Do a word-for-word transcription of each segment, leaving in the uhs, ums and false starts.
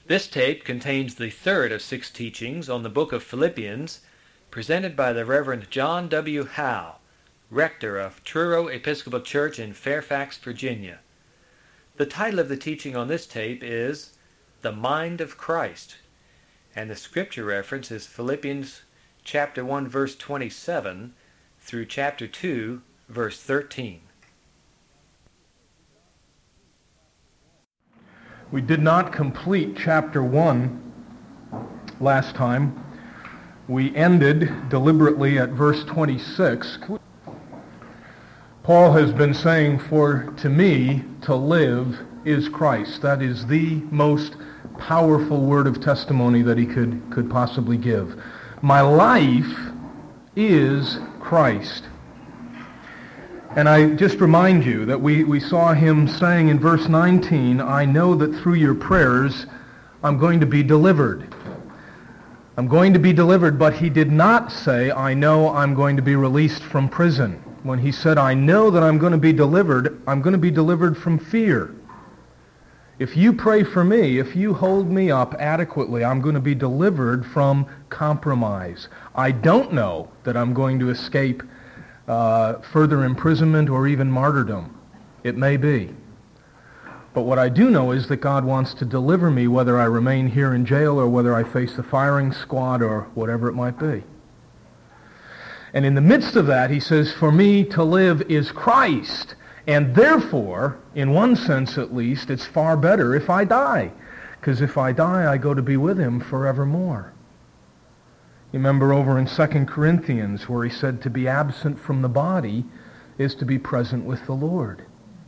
This tape contains the third of six teachings on the book of Philippians, presented by the Reverend John W. Howe, rector of Truro Episcopal Church in Fairfax, Virginia. The title of the teaching on this tape is The Mind of Christ, and the scripture reference is Philippians chapter one, verse twenty-seven through chapter two, verse thirteen. We did not complete chapter one last time. We ended deliberately at verse twenty-six. Paul has been saying, "For to me to live is Christ." That is the most powerful word of testimony that he could, could possibly give. My life is Christ. And I just remind you that we, we saw him saying in verse nineteen, "I know that through your prayers I'm going to be delivered." I'm going to be delivered, but he did not say, "I know I'm going to be released from prison." When he said, "I know that I'm going to be delivered," I'm going to be delivered from fear. If you pray for me, if you hold me up adequately, I'm going to be delivered from compromise. I don't know that I'm going to escape Uh, further imprisonment or even martyrdom. It may be. But what I do know is that God wants to deliver me whether I remain here in jail or whether I face the firing squad or whatever it might be. And in the midst of that, he says, "For me to live is Christ." And therefore, in one sense at least, it's far better if I die. Because if I die, I go to be with him forevermore. You remember over in Second Corinthians where he said to be absent from the body is to be present with the Lord.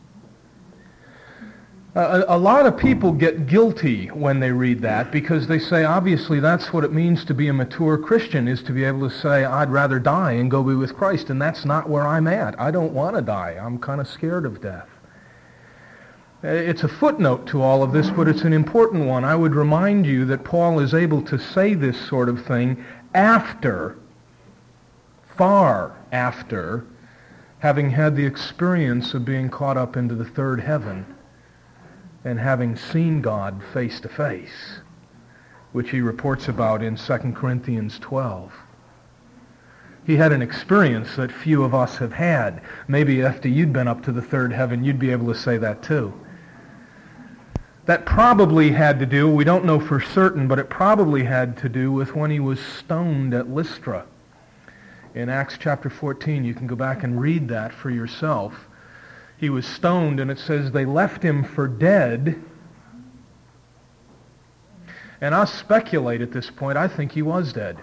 A, a lot of people get guilty when they read that because they say, obviously, that's what it means to be a mature Christian, is to be able to say, "I'd rather die and go be with Christ," and that's not where I'm at. I don't want to die. I'm kind of scared of death. It's a footnote to all of this, but it's an important one. I would remind you that Paul is able to say this sort of thing after, far after, having had the experience of being caught up into the third heaven and having seen God face to face, which he reports about in Second Corinthians twelve. He had an experience that few of us have had. Maybe after you'd been up to the third heaven, you'd be able to say that too. That probably had to do, we don't know for certain, but it probably had to do with when he was stoned at Lystra. In Acts chapter fourteen, you can go back and read that for yourself. He was stoned, and it says they left him for dead. And I'll speculate at this point, I think he was dead.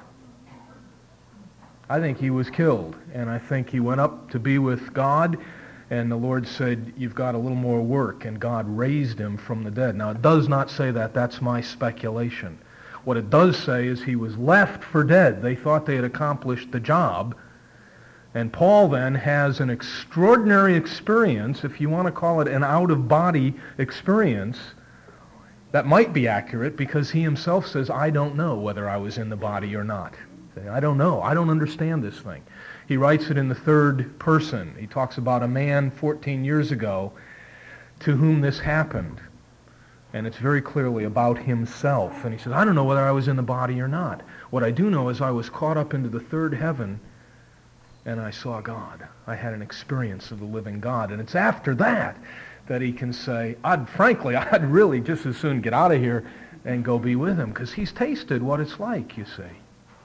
I think he was killed, and I think he went up to be with God, and the Lord said, "You've got a little more work," and God raised him from the dead. Now, it does not say that. That's my speculation. What it does say is he was left for dead. They thought they had accomplished the job, and Paul then has an extraordinary experience, if you want to call it an out-of-body experience. That might be accurate because he himself says, "I don't know whether I was in the body or not. I don't know. I don't understand this thing." He writes it in the third person. He talks about a man fourteen years ago to whom this happened. And it's very clearly about himself. And he says, "I don't know whether I was in the body or not. What I do know is I was caught up into the third heaven and I saw God. I had an experience of the living God." And it's after that that he can say, I'd frankly, I'd really just as soon get out of here and go be with him, because he's tasted what it's like, you see.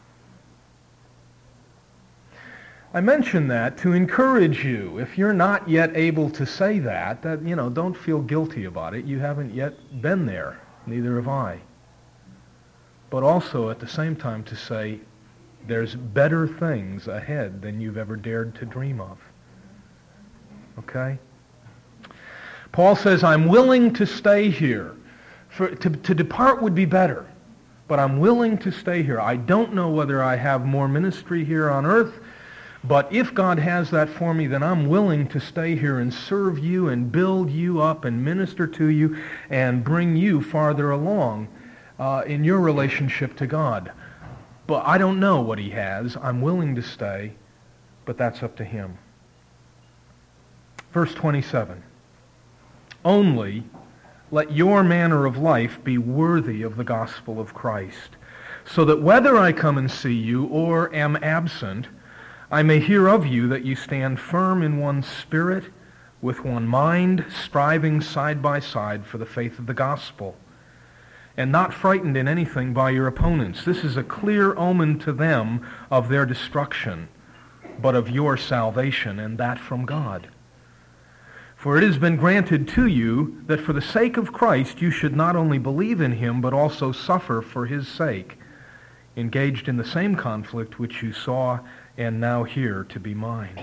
I mention that to encourage you. If you're not yet able to say that, that, you know, don't feel guilty about it. You haven't yet been there. Neither have I. But also at the same time to say, there's better things ahead than you've ever dared to dream of. Okay? Paul says, "I'm willing to stay here. For, to, to depart would be better, but I'm willing to stay here. I don't know whether I have more ministry here on earth, but if God has that for me, then I'm willing to stay here and serve you and build you up and minister to you and bring you farther along uh, in your relationship to God. But I don't know what he has. I'm willing to stay, but that's up to him." Verse twenty-seven. "Only let your manner of life be worthy of the gospel of Christ, so that whether I come and see you or am absent, I may hear of you that you stand firm in one spirit, with one mind, striving side by side for the faith of the gospel, and not frightened in anything by your opponents. This is a clear omen to them of their destruction, but of your salvation, and that from God. For it has been granted to you that for the sake of Christ you should not only believe in him, but also suffer for his sake, engaged in the same conflict which you saw and now hear to be mine.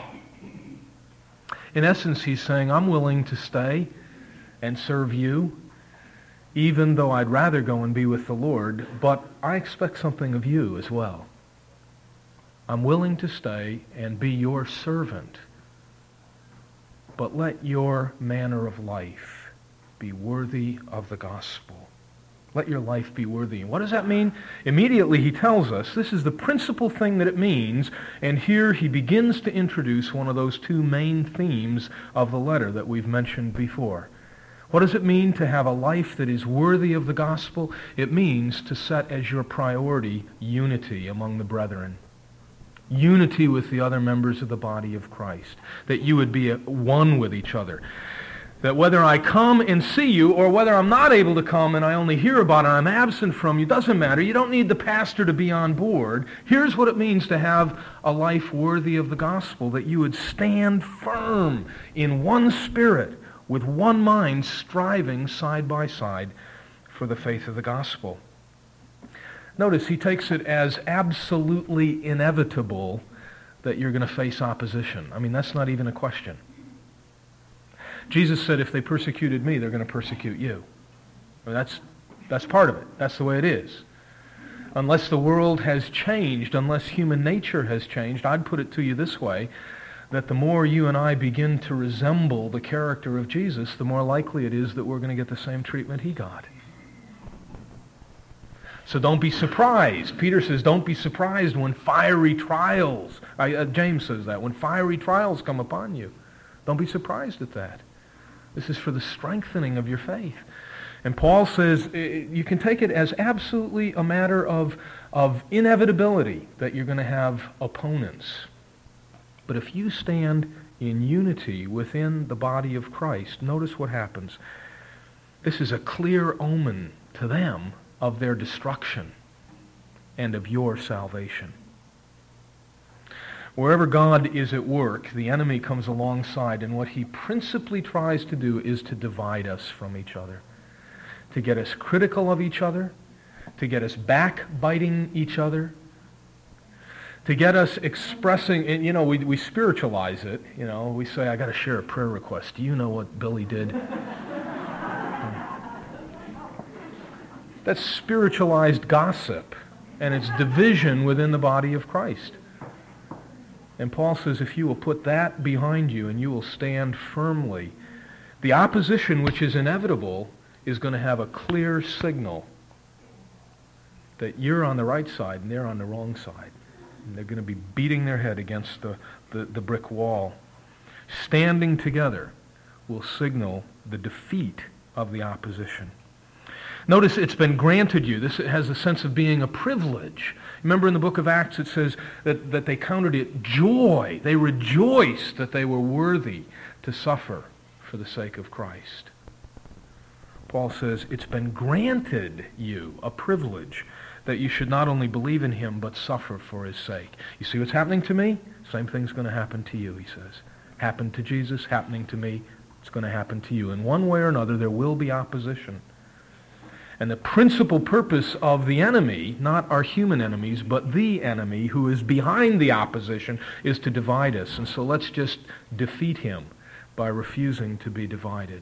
In essence, he's saying, I'm willing to stay and serve you, even though I'd rather go and be with the Lord, but I expect something of you as well. I'm willing to stay and be your servant, but let your manner of life be worthy of the gospel. Let your life be worthy. And what does that mean? Immediately he tells us this is the principal thing that it means, and here he begins to introduce one of those two main themes of the letter that we've mentioned before. What does it mean to have a life that is worthy of the gospel? It means to set as your priority unity among the brethren. Unity with the other members of the body of Christ. That you would be one with each other. That whether I come and see you or whether I'm not able to come and I only hear about it and I'm absent from you, doesn't matter. You don't need the pastor to be on board. Here's what it means to have a life worthy of the gospel. That you would stand firm in one spirit, with one mind, striving side by side for the faith of the gospel. Notice he takes it as absolutely inevitable that you're going to face opposition. I mean, that's not even a question. Jesus said, if they persecuted me, they're going to persecute you. I mean, that's, that's part of it. That's the way it is. Unless the world has changed, unless human nature has changed, I'd put it to you this way, that the more you and I begin to resemble the character of Jesus, the more likely it is that we're going to get the same treatment he got. So don't be surprised. Peter says, don't be surprised when fiery trials, uh, James says that, when fiery trials come upon you. Don't be surprised at that. This is for the strengthening of your faith. And Paul says you can take it as absolutely a matter of, of inevitability that you're going to have opponents. But if you stand in unity within the body of Christ, notice what happens. This is a clear omen to them of their destruction and of your salvation. Wherever God is at work, the enemy comes alongside, and what he principally tries to do is to divide us from each other, to get us critical of each other, to get us backbiting each other, to get us expressing, and you know, we, we spiritualize it. You know, we say, I got to share a prayer request. Do you know what Billy did? That's spiritualized gossip, and it's division within the body of Christ. And Paul says, if you will put that behind you and you will stand firmly, the opposition which is inevitable is going to have a clear signal that you're on the right side and they're on the wrong side. And they're going to be beating their head against the, the, the brick wall. Standing together will signal the defeat of the opposition. Notice it's been granted you. This has a sense of being a privilege. Remember in the book of Acts it says that, that they counted it joy. They rejoiced that they were worthy to suffer for the sake of Christ. Paul says it's been granted you a privilege that you should not only believe in him but suffer for his sake. You see what's happening to me? Same thing's going to happen to you, he says. Happened to Jesus, happening to me, it's going to happen to you. In one way or another there will be opposition. And the principal purpose of the enemy, not our human enemies, but the enemy who is behind the opposition, is to divide us. And so let's just defeat him by refusing to be divided.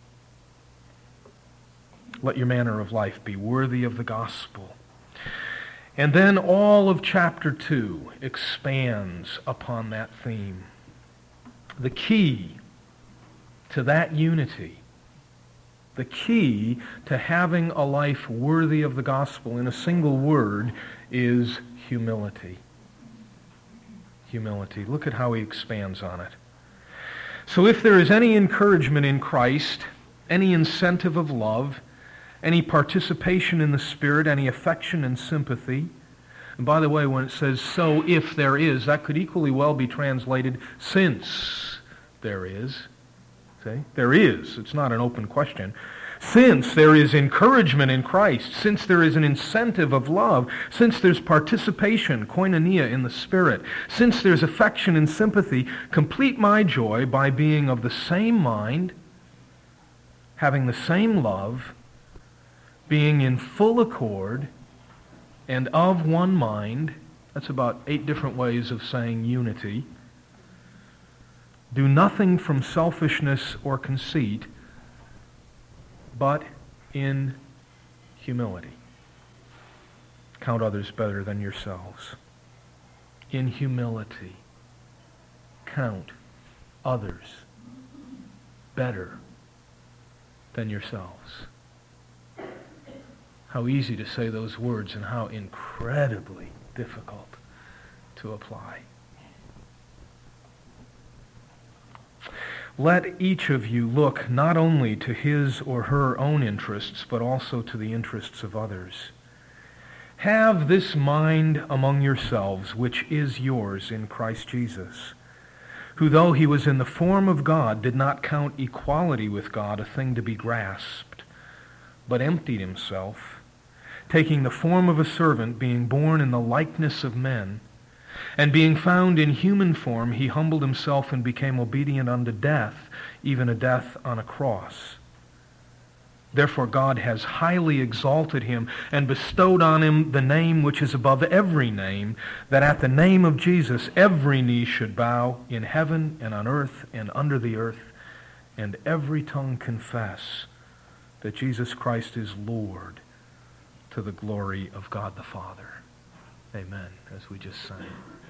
Let your manner of life be worthy of the gospel. And then all of chapter two expands upon that theme. The key to that unity, the key to having a life worthy of the gospel in a single word is humility. Humility. Look at how he expands on it. So if there is any encouragement in Christ, any incentive of love, any participation in the Spirit, any affection and sympathy. And by the way, when it says, so if there is, that could equally well be translated, since there is. See? There is. It's not an open question. Since there is encouragement in Christ, since there is an incentive of love, since there's participation, koinonia, in the Spirit, since there's affection and sympathy, complete my joy by being of the same mind, having the same love, being in full accord, and of one mind. That's about eight different ways of saying unity. Do nothing from selfishness or conceit, but in humility. Count others better than yourselves. In humility, count others better than yourselves. How easy to say those words and how incredibly difficult to apply. Let each of you look not only to his or her own interests, but also to the interests of others. Have this mind among yourselves, which is yours in Christ Jesus, who, though he was in the form of God, did not count equality with God a thing to be grasped, but emptied himself, taking the form of a servant, being born in the likeness of men, and being found in human form, he humbled himself and became obedient unto death, even a death on a cross. Therefore God has highly exalted him and bestowed on him the name which is above every name, that at the name of Jesus every knee should bow in heaven and on earth and under the earth, and every tongue confess that Jesus Christ is Lord, to the glory of God the Father. Amen, as we just sang.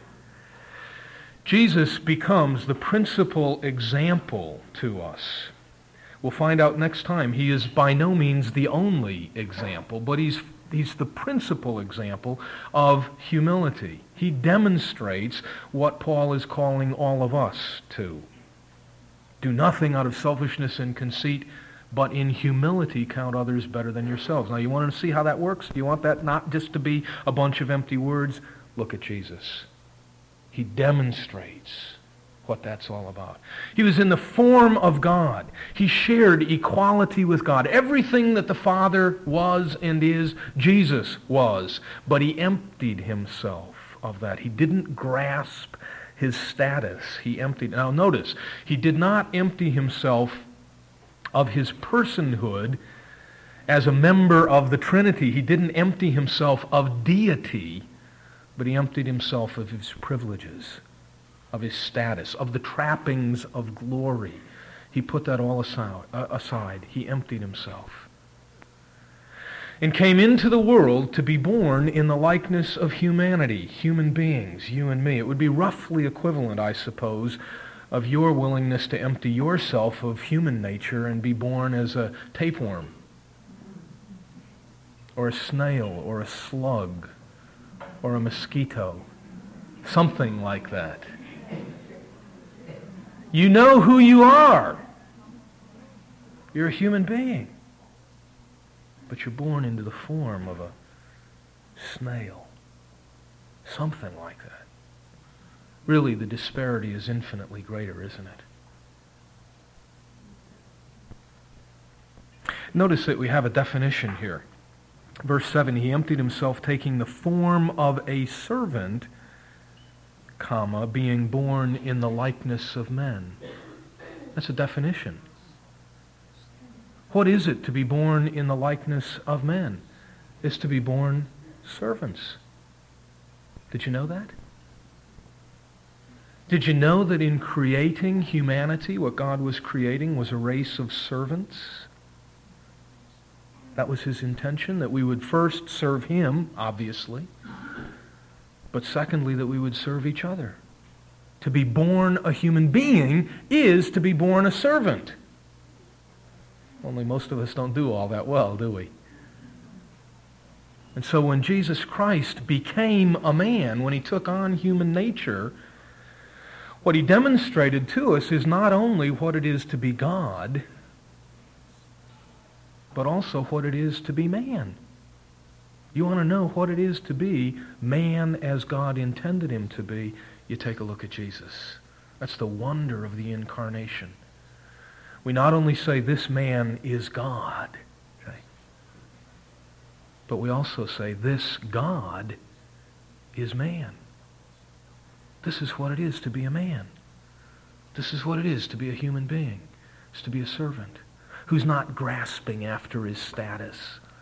Jesus becomes the principal example to us. We'll find out next time he is by no means the only example, but he's, he's the principal example of humility. He demonstrates what Paul is calling all of us to. Do nothing out of selfishness and conceit, but in humility count others better than yourselves. Now, you want to see how that works? Do you want that not just to be a bunch of empty words? Look at Jesus. He demonstrates what that's all about. He was in the form of God. He shared equality with God. Everything that the Father was and is, Jesus was. But he emptied himself of that. He didn't grasp his status. He emptied. Now, notice, he did not empty himself of his personhood as a member of the Trinity. He didn't empty himself of deity, but he emptied himself of his privileges, of his status, of the trappings of glory. He put that all aside. He emptied himself and came into the world to be born in the likeness of humanity, human beings, you and me. It would be roughly equivalent, I suppose, of your willingness to empty yourself of human nature and be born as a tapeworm or a snail or a slug or a mosquito, something like that. You know who you are. You're a human being, but you're born into the form of a snail, something like that. Really, the disparity is infinitely greater, isn't it? Notice that we have a definition here. Verse seven, he emptied himself, taking the form of a servant, comma, being born in the likeness of men. That's a definition. What is it to be born in the likeness of men? It's to be born servants. Did you know that? Did you know that in creating humanity, what God was creating was a race of servants? That was his intention, that we would first serve him, obviously, but secondly, that we would serve each other. To be born a human being is to be born a servant. Only most of us don't do all that well, do we? And so when Jesus Christ became a man, when he took on human nature, what he demonstrated to us is not only what it is to be God, but also what it is to be man. You want to know what it is to be man as God intended him to be, you take a look at Jesus. That's the wonder of the incarnation. We not only say this man is God, okay, but we also say this God is man. This is what it is to be a man. This is what it is to be a human being. It's to be a servant who's not grasping after his status,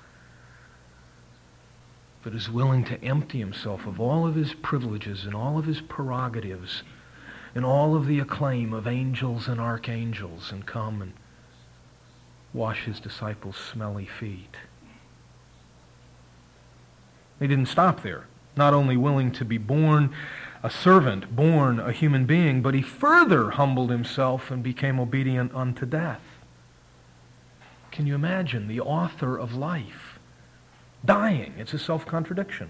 but is willing to empty himself of all of his privileges and all of his prerogatives and all of the acclaim of angels and archangels and come and wash his disciples' smelly feet. He didn't stop there. Not only willing to be born a servant, born a human being, but he further humbled himself and became obedient unto death. Can you imagine the author of life dying? It's a self-contradiction.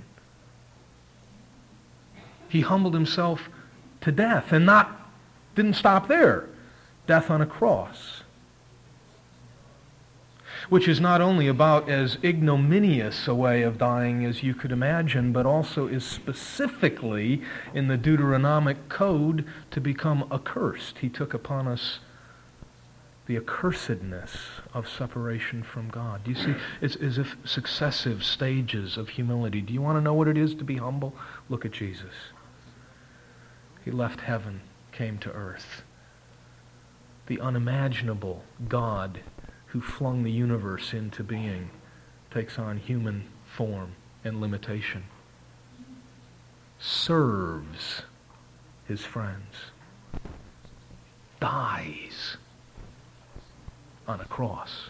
He humbled himself to death, and not didn't stop there. Death on a cross, which is not only about as ignominious a way of dying as you could imagine, but also is specifically in the Deuteronomic code to become accursed. He took upon us the accursedness of separation from God. Do you see? It's as if successive stages of humility. Do you want to know what it is to be humble? Look at Jesus. He left heaven, came to earth. The unimaginable God who flung the universe into being takes on human form and limitation. Serves his friends. Dies on a cross.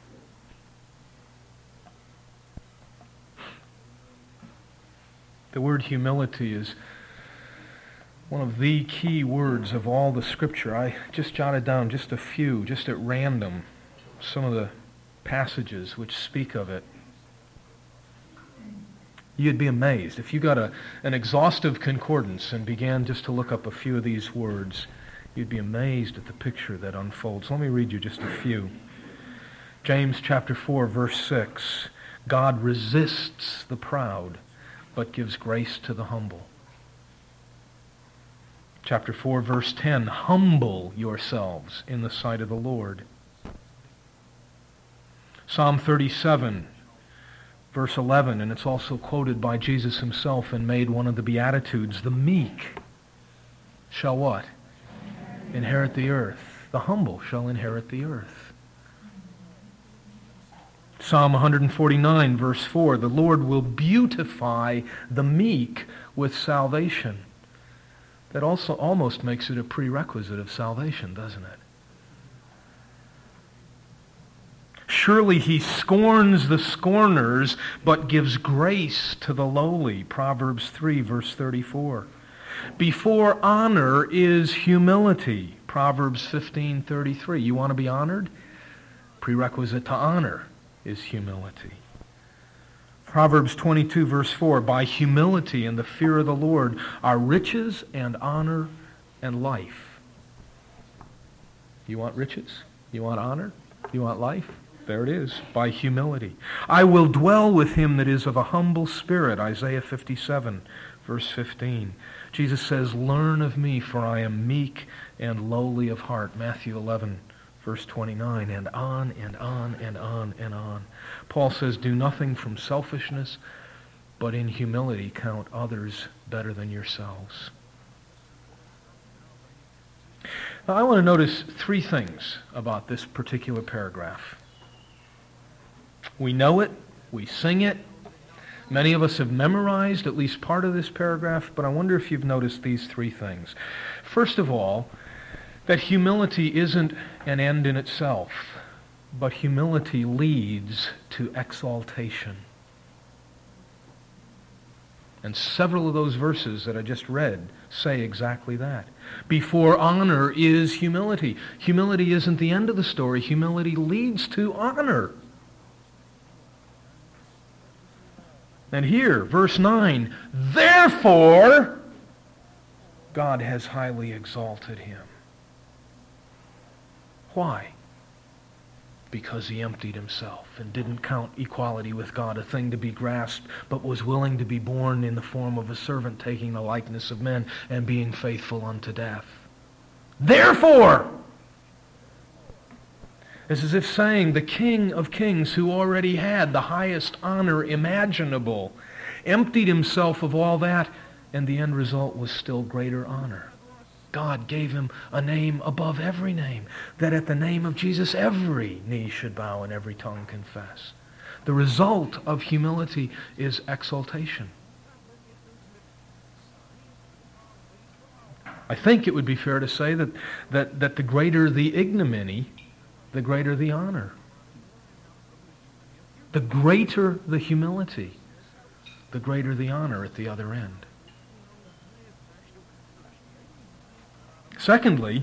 The word humility is one of the key words of all the Scripture. I just jotted down just a few, just at random, some of the passages which speak of it. You'd be amazed. If you got a, an exhaustive concordance and began just to look up a few of these words, you'd be amazed at the picture that unfolds. Let me read you just a few. James chapter four, verse six. God resists the proud, but gives grace to the humble. Chapter four, verse ten. Humble yourselves in the sight of the Lord. Psalm thirty-seven, verse eleven, and it's also quoted by Jesus himself and made one of the Beatitudes. The meek shall what? Inherit the earth. The humble shall inherit the earth. Psalm one forty-nine, verse four, the Lord will beautify the meek with salvation. That also almost makes it a prerequisite of salvation, doesn't it? Surely he scorns the scorners, but gives grace to the lowly. Proverbs three, verse thirty-four. Before honor is humility. Proverbs fifteen, thirty-three. You want to be honored? Prerequisite to honor is humility. Proverbs twenty-two, verse four. By humility and the fear of the Lord are riches and honor and life. You want riches? You want honor? You want life? There it is, by humility. I will dwell with him that is of a humble spirit. Isaiah fifty-seven, verse fifteen. Jesus says, learn of me, for I am meek and lowly of heart. Matthew eleven, verse twenty-nine, and on and on and on and on. Paul says, do nothing from selfishness, but in humility count others better than yourselves. Now, I want to notice three things about this particular paragraph. We know it, we sing it. Many of us have memorized at least part of this paragraph, but I wonder if you've noticed these three things. First of all, that humility isn't an end in itself, but humility leads to exaltation. And several of those verses that I just read say exactly that. Before honor is humility. Humility isn't the end of the story. Humility leads to honor. And here, verse nine, therefore, God has highly exalted him. Why? because he emptied himself and didn't count equality with God a thing to be grasped, but was willing to be born in the form of a servant, taking the likeness of men and being faithful unto death. Therefore, it's as if saying the King of Kings, who already had the highest honor imaginable, emptied himself of all that, and the end result was still greater honor. God gave him a name above every name, that at the name of Jesus every knee should bow and every tongue confess. The result of humility is exaltation. I think it would be fair to say that, that, that the greater the ignominy, the greater the honor. The greater the humility, the greater the honor at the other end. Secondly,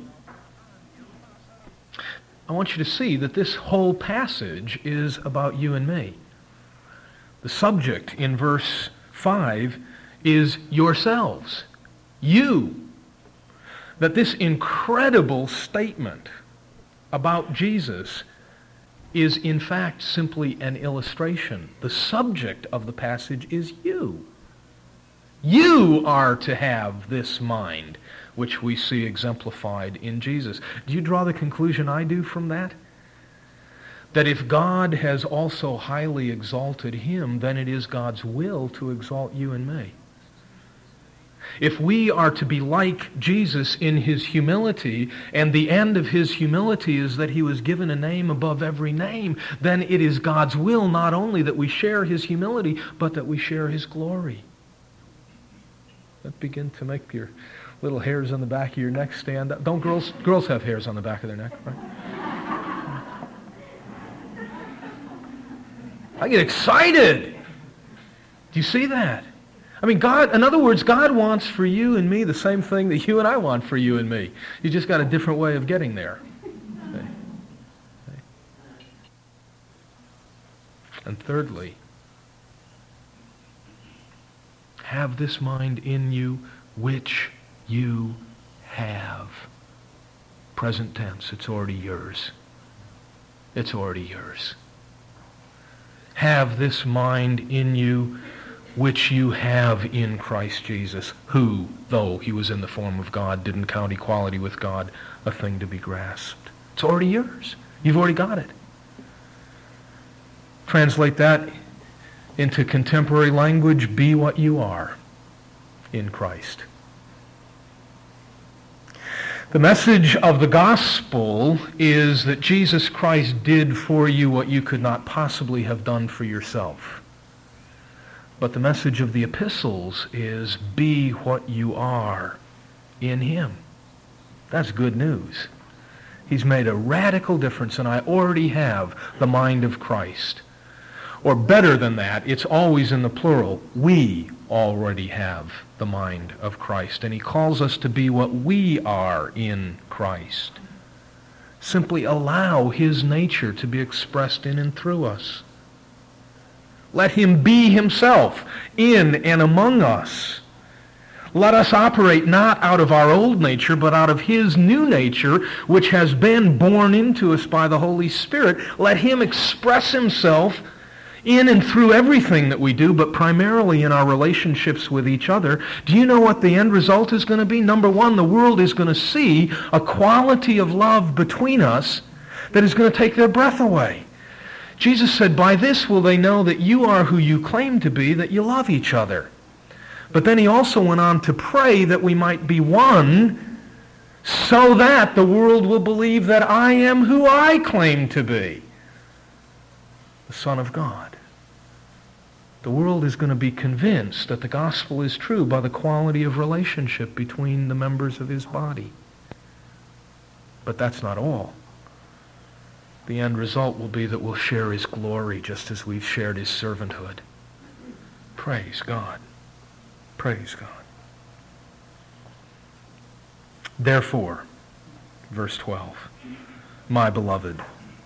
I want you to see that this whole passage is about you and me. The subject in verse five is yourselves. You. That this incredible statement about Jesus is in fact simply an illustration. The subject of the passage is you. You are to have this mind, which we see exemplified in Jesus. Do you draw the conclusion I do from that? That if God has also highly exalted him, then it is God's will to exalt you and me. If we are to be like Jesus in his humility, and the end of his humility is that he was given a name above every name, then it is God's will not only that we share his humility, but that we share his glory. That begin to make your little hairs on the back of your neck stand up. Don't girls girls have hairs on the back of their neck, right? I get excited. Do you see that? I mean, God, in other words, God wants for you and me the same thing that you and I want for you and me. You just got a different way of getting there. Okay. Okay. And thirdly, have this mind in you which you have. Present tense, it's already yours. It's already yours. Have this mind in you which you have in Christ Jesus, who, though he was in the form of God, didn't count equality with God a thing to be grasped. It's already yours. You've already got it. Translate that into contemporary language: be what you are in Christ. The message of the gospel is that Jesus Christ did for you what you could not possibly have done for yourself. But the message of the epistles is be what you are in him. That's good news. He's made a radical difference, and I already have the mind of Christ. Or better than that, it's always in the plural. We already have the mind of Christ, and he calls us to be what we are in Christ. Simply allow his nature to be expressed in and through us. Let him be himself in and among us. Let us operate not out of our old nature, but out of his new nature, which has been born into us by the Holy Spirit. Let him express himself in and through everything that we do, but primarily in our relationships with each other. Do you know what the end result is going to be? Number one, the world is going to see a quality of love between us that is going to take their breath away. Jesus said, by this will they know that you are who you claim to be, that you love each other. But then he also went on to pray that we might be one, so that the world will believe that I am who I claim to be, the Son of God. The world is going to be convinced that the gospel is true by the quality of relationship between the members of his body. But that's not all. The end result will be that we'll share his glory just as we've shared his servanthood. Praise God. Praise God. Therefore, verse twelve, my beloved,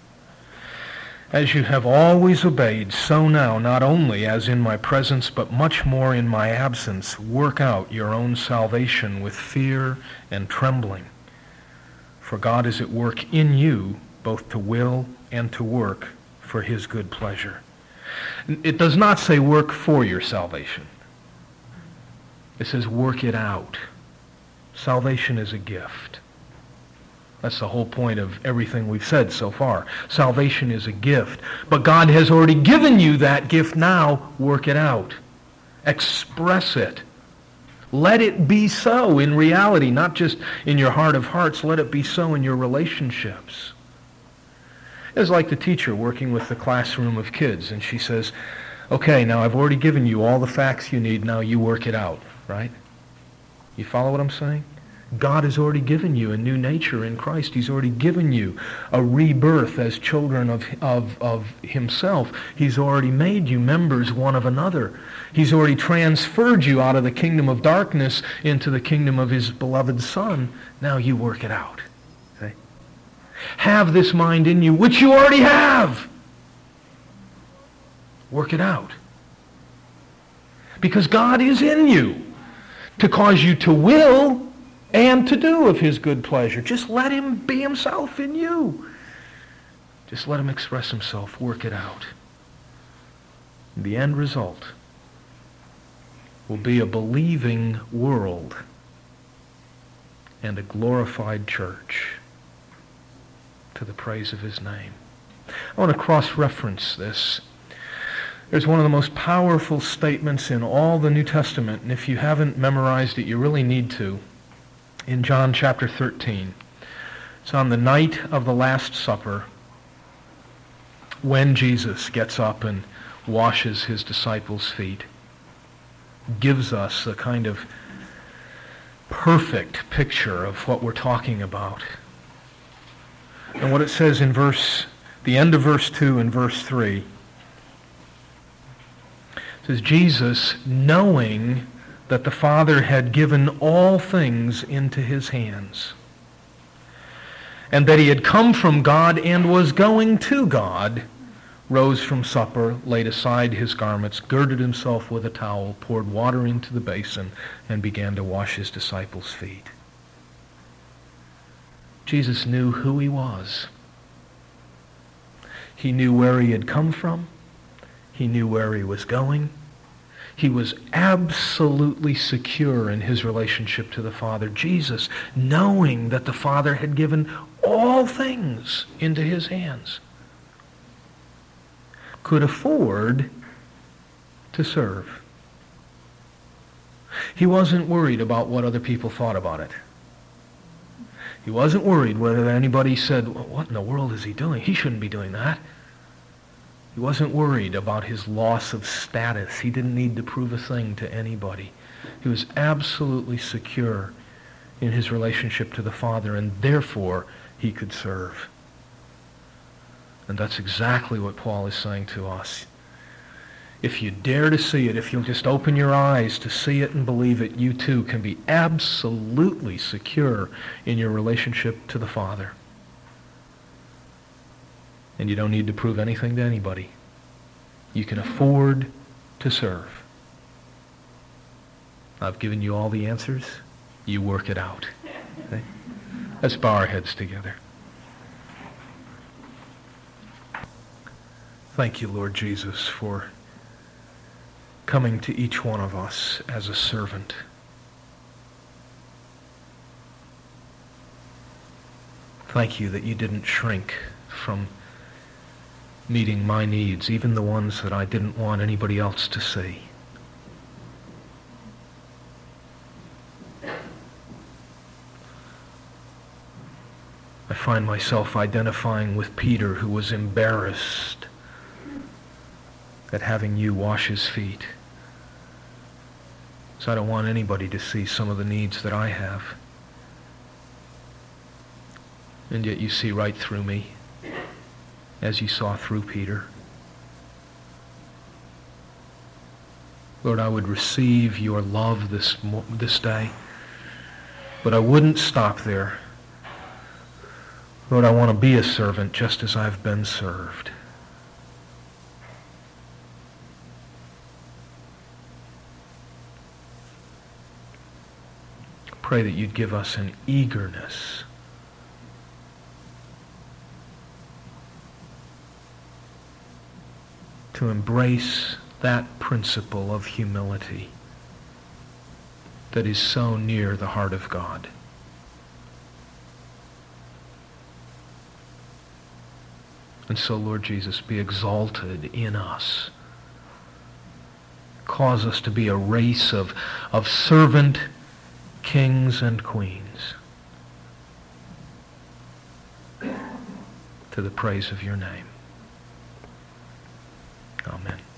as you have always obeyed, so now, not only as in my presence, but much more in my absence, work out your own salvation with fear and trembling. For God is at work in you, both to will and to work for his good pleasure. It does not say work for your salvation. It says work it out. Salvation is a gift. That's the whole point of everything we've said so far. Salvation is a gift. But God has already given you that gift now. Work it out. Express it. Let it be so in reality, not just in your heart of hearts. Let it be so in your relationships. It's like the teacher working with the classroom of kids, and she says, okay, now I've already given you all the facts you need, now you work it out, right? You follow what I'm saying? God has already given you a new nature in Christ. He's already given you a rebirth as children of, of, of himself. He's already made you members one of another. He's already transferred you out of the kingdom of darkness into the kingdom of his beloved Son. Now you work it out. Okay? Have this mind in you, which you already have. Work it out. Because God is in you to cause you to will and to do of his good pleasure. Just let him be himself in you. Just let him express himself. Work it out. The end result will be a believing world and a glorified church to the praise of his name. I want to cross-reference this. There's one of the most powerful statements in all the New Testament, and if you haven't memorized it, you really need to. In John chapter thirteen. It's on the night of the Last Supper when Jesus gets up and washes his disciples' feet. Gives us a kind of perfect picture of what we're talking about. And what it says in verse, the end of verse two and verse three, it says, Jesus, knowing that the Father had given all things into his hands, and that he had come from God and was going to God, rose from supper, laid aside his garments, girded himself with a towel, poured water into the basin, and began to wash his disciples' feet. Jesus knew who he was. He knew where he had come from. He knew where he was going. He was absolutely secure in his relationship to the Father. Jesus, knowing that the Father had given all things into his hands, could afford to serve. He wasn't worried about what other people thought about it. He wasn't worried whether anybody said, what in the world is he doing? He shouldn't be doing that. He wasn't worried about his loss of status. He didn't need to prove a thing to anybody. He was absolutely secure in his relationship to the Father, and therefore he could serve. And that's exactly what Paul is saying to us. If you dare to see it, if you'll just open your eyes to see it and believe it, you too can be absolutely secure in your relationship to the Father. And you don't need to prove anything to anybody. You can afford to serve. I've given you all the answers. You work it out. Okay? Let's bow our heads together. Thank you, Lord Jesus, for coming to each one of us as a servant. Thank you that you didn't shrink from meeting my needs, even the ones that I didn't want anybody else to see. I find myself identifying with Peter, who was embarrassed at having you wash his feet. So I don't want anybody to see some of the needs that I have. And yet you see right through me, as you saw through Peter. Lord, I would receive your love this this day, but I wouldn't stop there. Lord, I want to be a servant just as I've been served. Pray that you'd give us an eagerness to embrace that principle of humility that is so near the heart of God. And so, Lord Jesus, be exalted in us. Cause us to be a race of, of servant kings and queens to the praise of your name. Amen.